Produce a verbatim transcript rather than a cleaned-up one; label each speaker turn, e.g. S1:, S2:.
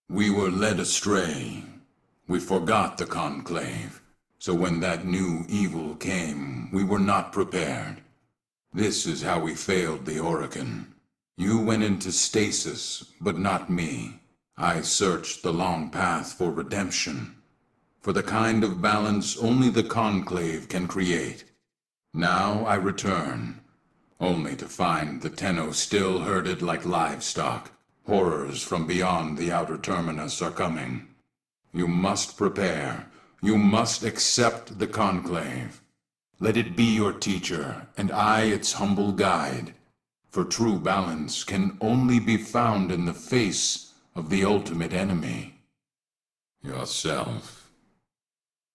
S1: We were led astray. We forgot the conclave. So when that new evil came, we were not prepared. This is how we failed the Orokin. You went into stasis, but not me. I searched the long path for redemption. For the kind of balance only the conclave can create. Now I return, only to find the Tenno still herded like livestock. Horrors from beyond the outer terminus are coming. You must prepare. You must accept the conclave. Let it be your teacher, and I its humble guide. For true balance can only be found in the face of the ultimate enemy, yourself.